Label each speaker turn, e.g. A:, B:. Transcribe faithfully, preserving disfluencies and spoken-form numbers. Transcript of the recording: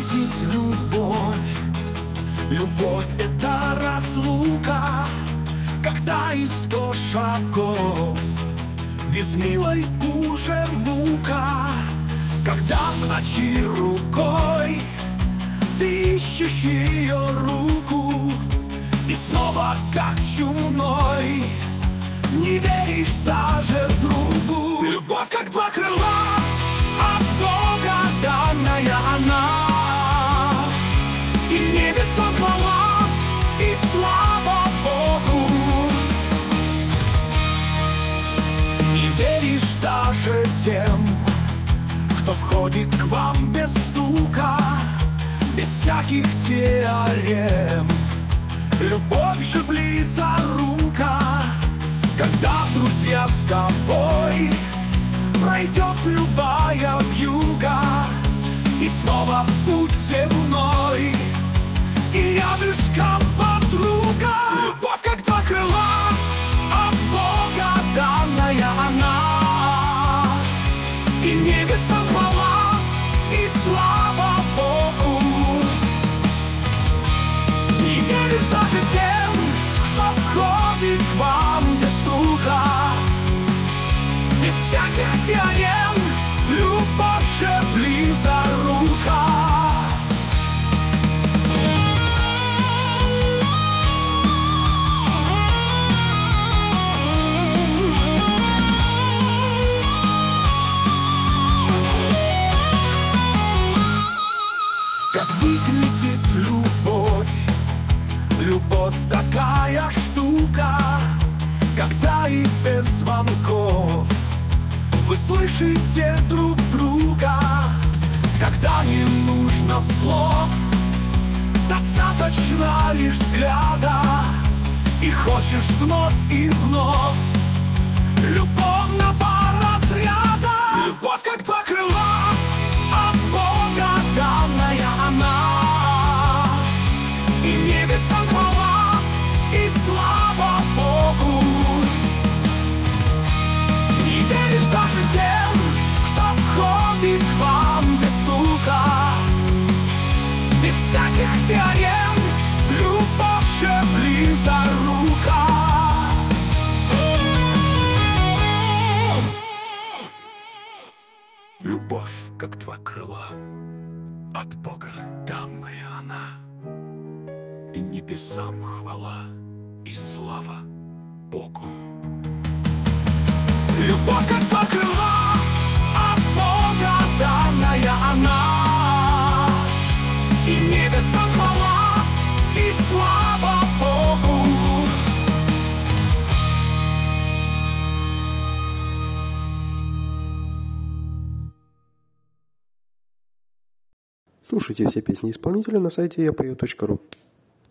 A: выглядит любовь? Любовь — это разлука, когда и сто шагов. Без милой уже мука, когда в ночи рукой ты ищешь ее руку, и снова как чумной не веришь даже другу. Любовь как два крыла, от Бога данная она, и небесам хвала, и слава Богу. Не веришь даже тем, кто входит к вам без стука, без всяких теорем. Любовь же близорука, когда друзья с тобой пройдет любая вьюга, и снова в путь земной, и рядышком подруга. Любовь как два крыла, от Бога данная она, и небесам хвала, и слава Богу. Не веришь даже тем, кто входит к вам без стука, без всяких теорем. Любовь же близорука. Как выглядит любовь? Любовь такая штука, когда и без звонков вы слышите друг друга, когда не нужно слов, достаточно лишь взгляда, и хочешь вновь и вновь. Любовь пара разряда. Любовь как два крыла, от Бога данная она, и небесам хвала, и слава Богу. Не веришь даже тем, кто входит к вам без стука, без всяких теорем. Любовь же близорука. Любовь как два крыла, от Бога данная она, и небесам хвала, и слава Богу. Любовь как два крыла, от Бога данная она, и небесам хвала, и слава Богу.
B: Слушайте все песни исполнителя на сайте я пою точка ру.